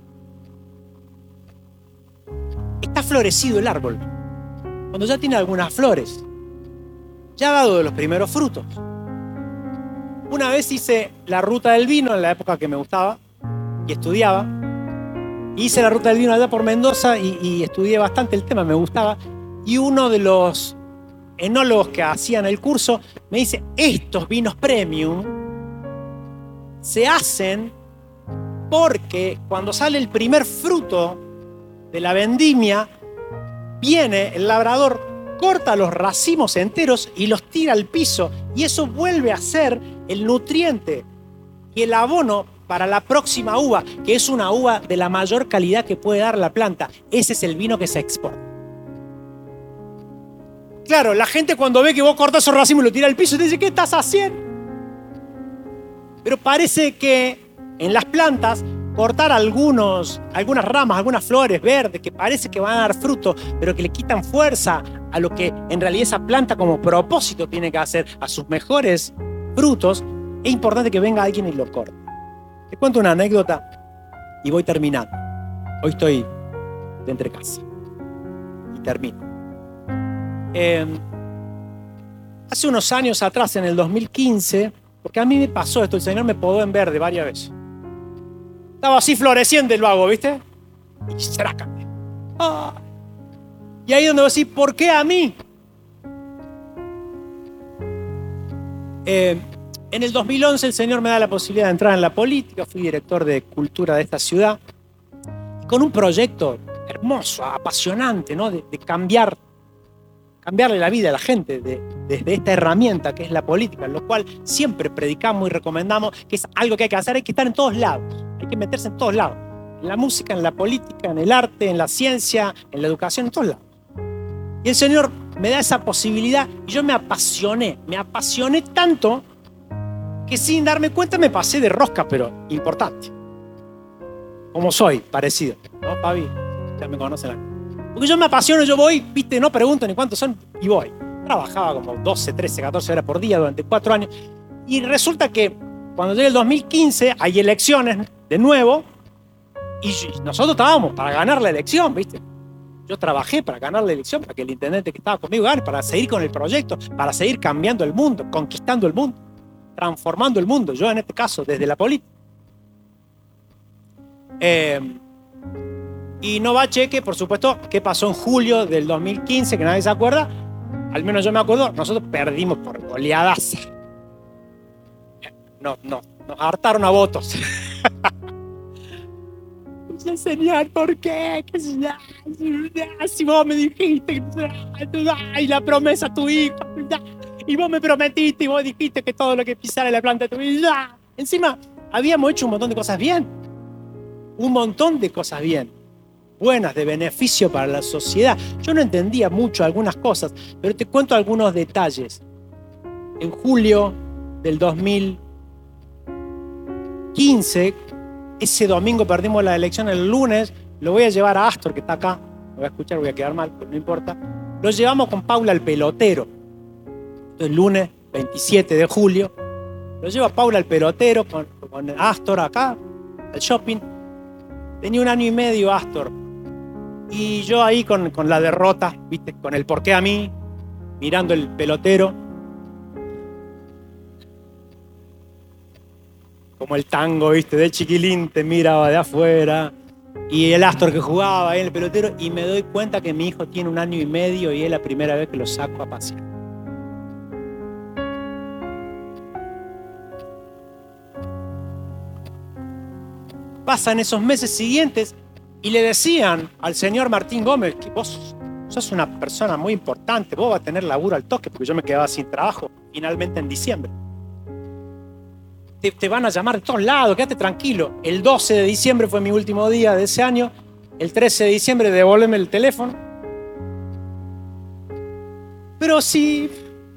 está florecido el árbol, cuando ya tiene algunas flores, ya ha dado de los primeros frutos. Una vez hice la ruta del vino en la época que me gustaba y estudiaba. Hice la ruta del vino allá por Mendoza y, y estudié bastante el tema, me gustaba. Y uno de los enólogos que hacían el curso me dice: estos vinos premium se hacen porque cuando sale el primer fruto de la vendimia, viene el labrador, corta los racimos enteros y los tira al piso, y eso vuelve a ser el nutriente y el abono para la próxima uva, que es una uva de la mayor calidad que puede dar la planta. Ese es el vino que se exporta. Claro, la gente cuando ve que vos cortás esos racimos y lo tira al piso, te dice: ¿qué estás haciendo? Pero parece que en las plantas, cortar algunos, algunas ramas, algunas flores verdes que parece que van a dar fruto, pero que le quitan fuerza a lo que en realidad esa planta como propósito tiene que hacer, a sus mejores frutos, es importante que venga alguien y lo corte. Te cuento una anécdota y voy terminando. Hoy estoy de entre casa y termino. Eh, hace unos años atrás, en el dos mil quince, porque a mí me pasó esto, el Señor me podó en verde varias veces. Estaba así floreciente el vago, ¿viste? Y trácate. Ah. Y ahí es donde voy a decir: ¿por qué a mí? Eh, en el dos mil once el Señor me da la posibilidad de entrar en la política, fui director de cultura de esta ciudad, con un proyecto hermoso, apasionante, ¿no? de, de cambiar cambiarle la vida a la gente de, desde esta herramienta que es la política, lo cual siempre predicamos y recomendamos que es algo que hay que hacer, hay que estar en todos lados, hay que meterse en todos lados, en la música, en la política, en el arte, en la ciencia, en la educación, en todos lados. Y el Señor me da esa posibilidad y yo me apasioné, me apasioné tanto que sin darme cuenta me pasé de rosca, pero importante. Como soy, parecido. ¿No, Fabi? Ya me conocen acá. Porque yo me apasiono, yo voy, viste, no pregunto ni cuántos son y voy. Trabajaba como doce, trece, catorce horas por día durante cuatro años. Y resulta que cuando llegue el dos mil quince hay elecciones de nuevo y nosotros estábamos para ganar la elección, viste. Yo trabajé para ganar la elección, para que el intendente que estaba conmigo gane, para seguir con el proyecto, para seguir cambiando el mundo, conquistando el mundo, transformando el mundo, yo en este caso desde la política. Eh, y no va cheque, por supuesto, ¿qué pasó en julio del dos mil quince? Que nadie se acuerda, al menos yo me acuerdo, nosotros perdimos por goleadas. No, no, nos hartaron a votos. Señor, ¿por qué? Si vos me dijiste, y la promesa a tu hijo, y vos me prometiste, y vos dijiste que todo lo que pisara la planta de tu hijo. Encima, habíamos hecho un montón de cosas bien. Un montón de cosas bien. Buenas, de beneficio para la sociedad. Yo no entendía mucho algunas cosas, pero te cuento algunos detalles. En julio del dos mil quince, ese domingo perdimos la elección, el lunes lo voy a llevar a Astor, que está acá, lo voy a escuchar, voy a quedar mal, pero no importa. Lo llevamos con Paula al pelotero. Entonces, el lunes veintisiete de julio, lo llevo a Paula al pelotero con, con Astor acá, al shopping. Tenía un año y medio Astor. Y yo ahí con, con la derrota, ¿viste? Con el por qué a mí, mirando el pelotero. Como el tango, ¿viste? De chiquilín te miraba de afuera. Y el Astor que jugaba ahí en el pelotero. Y me doy cuenta que mi hijo tiene un año y medio y es la primera vez que lo saco a pasear. Pasan esos meses siguientes y le decían al señor Martín Gómez que vos sos una persona muy importante, vos vas a tener laburo al toque, porque yo me quedaba sin trabajo finalmente en diciembre. Te, te van a llamar de todos lados, quédate tranquilo. El doce de diciembre fue mi último día de ese año. El trece de diciembre devuélveme el teléfono. Pero sí.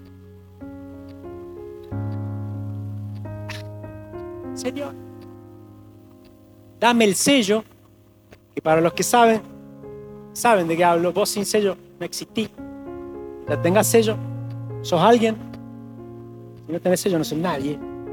Señor, dame el sello, que para los que saben, saben de qué hablo. Vos sin sello no existís. Ya tengas sello, sos alguien. Si no tenés sello, no sos nadie.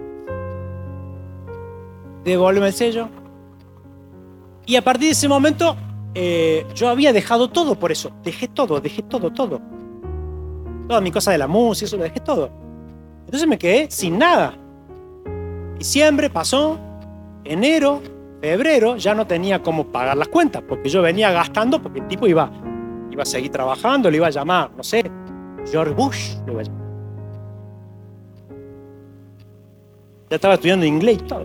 Devuélveme el sello. Y a partir de ese momento, eh, yo había dejado todo por eso. Dejé todo, dejé todo, todo. Toda mi cosa de la música, eso lo dejé todo. Entonces me quedé sin nada. Diciembre pasó, enero, febrero, ya no tenía cómo pagar las cuentas, porque yo venía gastando, porque el tipo iba, iba a seguir trabajando, le iba a llamar, no sé, George Bush, le iba a llamar. Ya estaba estudiando inglés y todo.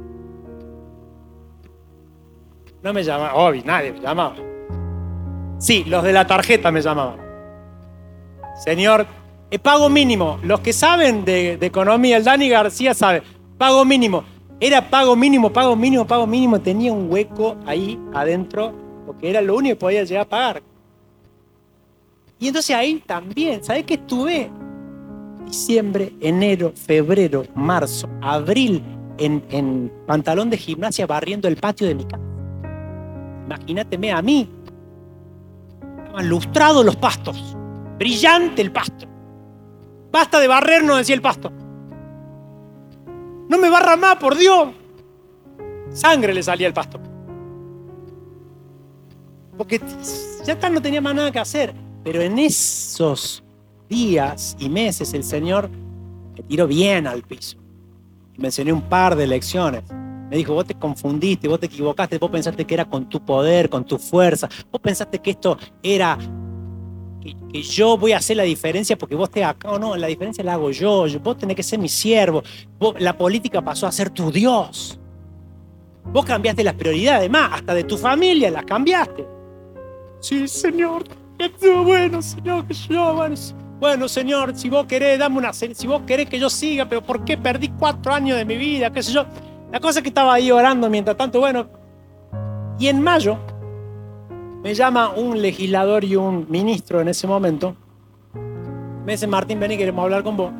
No me llamaba, obvio, nadie me llamaba. Sí, los de la tarjeta me llamaban. Señor, eh, pago mínimo. Los que saben de, de economía, el Dani García sabe, pago mínimo. Era pago mínimo, pago mínimo, pago mínimo. Tenía un hueco ahí adentro, porque era lo único que podía llegar a pagar. Y entonces ahí también, ¿sabés qué estuve? Diciembre, enero, febrero, marzo, abril, en, en pantalón de gimnasia barriendo el patio de mi casa. Imagínateme a mí. Estaban lustrados los pastos. Brillante el pasto. Basta de barrernos, decía el pasto. No me barra más, por Dios. Sangre le salía al pasto. Porque ya está, no tenía más nada que hacer. Pero en esos días y meses el Señor me tiró bien al piso. Y me enseñó un par de lecciones. Me dijo, vos te confundiste, vos te equivocaste, vos pensaste que era con tu poder, con tu fuerza. Vos pensaste que esto era, que, que yo voy a hacer la diferencia porque vos estés acá o no. La diferencia la hago yo, yo vos tenés que ser mi siervo. Vos, la política pasó a ser tu Dios. Vos cambiaste las prioridades, más, hasta de tu familia las cambiaste. Sí, Señor. que estuvo bueno, Señor, que yo, bueno, bueno, Señor, si vos querés, dame una, si vos querés que yo siga, pero ¿por qué perdí cuatro años de mi vida? ¿Qué sé yo? La cosa es que estaba ahí orando mientras tanto, bueno. Y en mayo me llama un legislador y un ministro en ese momento. Me dicen, Martín, vení, queremos hablar con vos.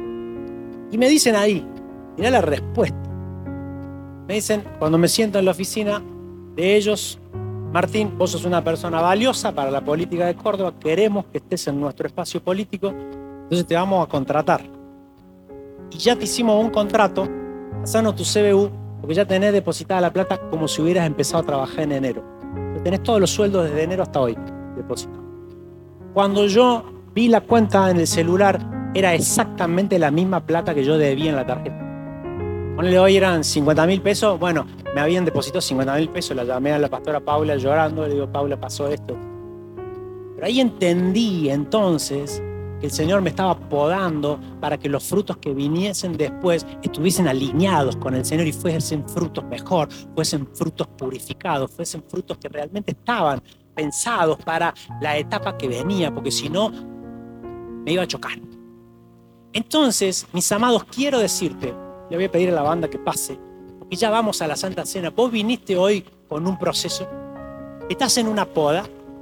Y me dicen ahí, mirá la respuesta. Me dicen, cuando me siento en la oficina de ellos, Martín, vos sos una persona valiosa para la política de Córdoba, queremos que estés en nuestro espacio político, entonces te vamos a contratar. Y ya te hicimos un contrato, pasanos tu C B U, porque ya tenés depositada la plata como si hubieras empezado a trabajar en enero. Tenés todos los sueldos desde enero hasta hoy depositados. Cuando yo vi la cuenta en el celular, era exactamente la misma plata que yo debía en la tarjeta. Ponle, hoy eran cincuenta mil pesos, bueno, me habían depositado cincuenta mil pesos, la llamé a la pastora Paula llorando, le digo, Paula, pasó esto. Pero ahí entendí entonces que el Señor me estaba podando para que los frutos que viniesen después estuviesen alineados con el Señor y fuesen frutos mejor, fuesen frutos purificados, fuesen frutos que realmente estaban pensados para la etapa que venía, porque si no, me iba a chocar. Entonces, mis amados, quiero decirte, le voy a pedir a la banda que pase, porque ya vamos a la Santa Cena. Vos viniste hoy con un proceso, estás en una poda.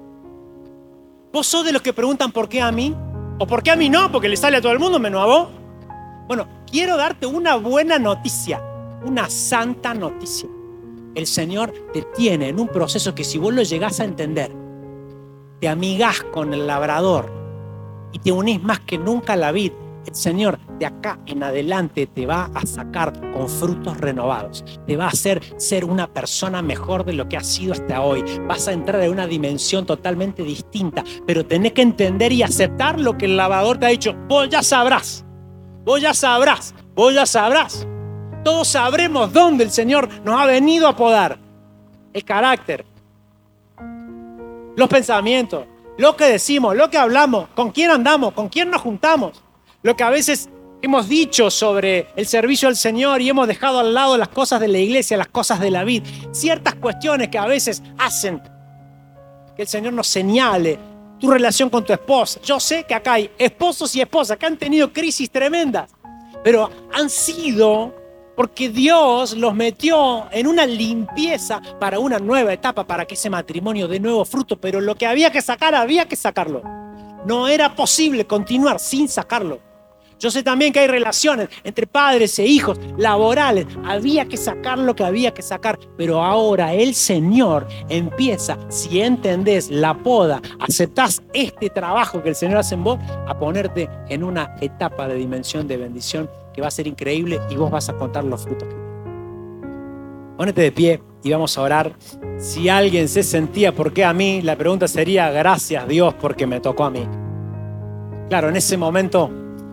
¿Vos sos de los que preguntan por qué a mí? ¿O por qué a mí no? Porque le sale a todo el mundo, menos a vos. Bueno, quiero darte una buena noticia, una santa noticia. El Señor te tiene en un proceso que si vos lo llegás a entender, te amigás con el labrador y te unís más que nunca a la vid, el Señor de acá en adelante te va a sacar con frutos renovados. Te va a hacer ser una persona mejor de lo que has sido hasta hoy. Vas a entrar en una dimensión totalmente distinta, pero tenés que entender y aceptar lo que el labrador te ha dicho. Vos ya sabrás, vos ya sabrás, vos ya sabrás. Todos sabremos dónde el Señor nos ha venido a podar. El carácter, los pensamientos, lo que decimos, lo que hablamos, con quién andamos, con quién nos juntamos. Lo que a veces hemos dicho sobre el servicio al Señor y hemos dejado al lado las cosas de la iglesia, las cosas de la vida. Ciertas cuestiones que a veces hacen que el Señor nos señale. Tu relación con tu esposa. Yo sé que acá hay esposos y esposas que han tenido crisis tremendas, pero han sido porque Dios los metió en una limpieza para una nueva etapa, para que ese matrimonio dé nuevo fruto. Pero lo que había que sacar, había que sacarlo. No era posible continuar sin sacarlo. Yo sé también que hay relaciones entre padres e hijos laborales. Había que sacar lo que había que sacar. Pero ahora el Señor empieza, si entendés la poda, aceptás este trabajo que el Señor hace en vos, a ponerte en una etapa de dimensión de bendición que va a ser increíble y vos vas a contar los frutos que tiene. Pónete de pie y vamos a orar. Si alguien se sentía ¿por qué a mí? La pregunta sería gracias Dios porque me tocó a mí. Claro, en ese momento,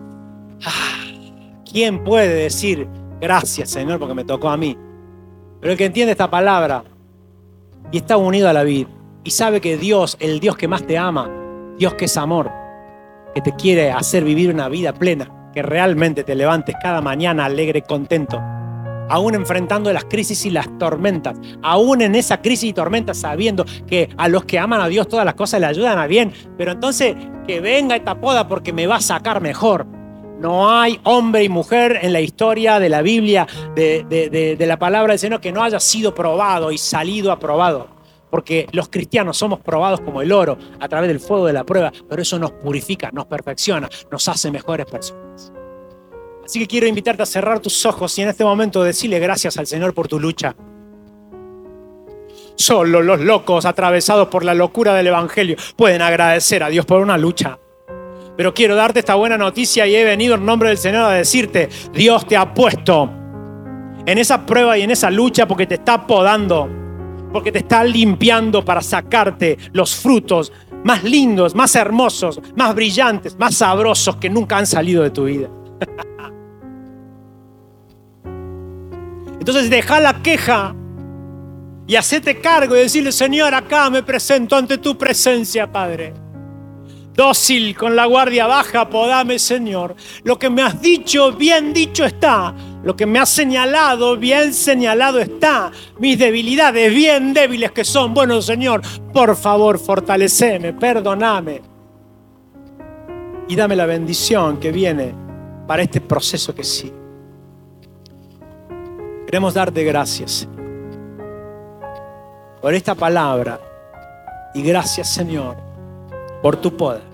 ¿quién puede decir gracias Señor porque me tocó a mí? Pero el que entiende esta palabra y está unido a la vida y sabe que Dios, el Dios que más te ama, Dios que es amor, que te quiere hacer vivir una vida plena, que realmente te levantes cada mañana alegre, contento, aún enfrentando las crisis y las tormentas, aún en esa crisis y tormentas sabiendo que a los que aman a Dios todas las cosas le ayudan a bien, pero entonces que venga esta poda porque me va a sacar mejor. No hay hombre y mujer en la historia de la Biblia, de, de, de, de la palabra del Señor, que no haya sido probado y salido aprobado. Porque los cristianos somos probados como el oro a través del fuego de la prueba, pero eso nos purifica, nos perfecciona, nos hace mejores personas. Así que quiero invitarte a cerrar tus ojos y en este momento decirle gracias al Señor por tu lucha. Solo los locos atravesados por la locura del Evangelio pueden agradecer a Dios por una lucha. Pero quiero darte esta buena noticia y he venido en nombre del Señor a decirte, Dios te ha puesto en esa prueba y en esa lucha porque te está podando, porque te está limpiando para sacarte los frutos más lindos, más hermosos, más brillantes, más sabrosos que nunca han salido de tu vida. Entonces deja la queja y hacete cargo y decirle, Señor, acá me presento ante tu presencia, Padre. Dócil, con la guardia baja, podame, Señor. Lo que me has dicho, bien dicho está. Lo que me ha señalado, bien señalado está. Mis debilidades, bien débiles que son. Bueno, Señor, por favor, fortaleceme, perdóname. Y dame la bendición que viene para este proceso que sí. Queremos darte gracias por esta palabra. Y gracias, Señor, por tu poder.